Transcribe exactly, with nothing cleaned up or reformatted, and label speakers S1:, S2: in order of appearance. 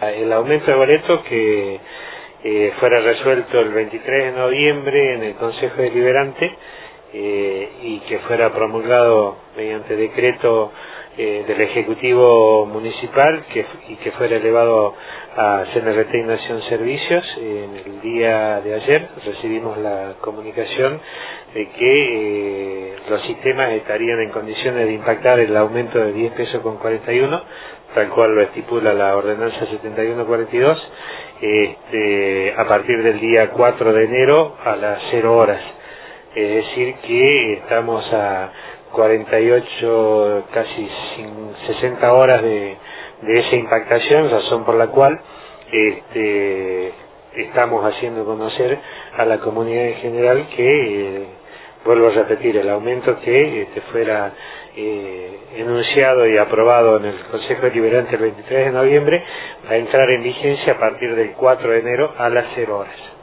S1: la, el aumento de boletos que eh, fuera resuelto el veintitrés de noviembre en el Consejo Deliberante eh, y que fuera promulgado mediante decreto eh, del Ejecutivo Municipal que, y que fuera elevado a C N R T y Nación Servicios. En el día de ayer recibimos la comunicación de que eh, los sistemas estarían en condiciones de impactar el aumento de diez pesos con cuarenta y uno, tal cual lo estipula la ordenanza setenta y uno cuarenta y dos, este, a partir del día cuatro de enero a las cero horas. Es decir que estamos a cuarenta y ocho, casi sesenta horas de, de esa impactación, razón por la cual este, estamos haciendo conocer a la comunidad en general que, eh, vuelvo a repetir, el aumento que este, fuera eh, enunciado y aprobado en el Consejo Deliberante el veintitrés de noviembre va a entrar en vigencia a partir del cuatro de enero a las cero horas.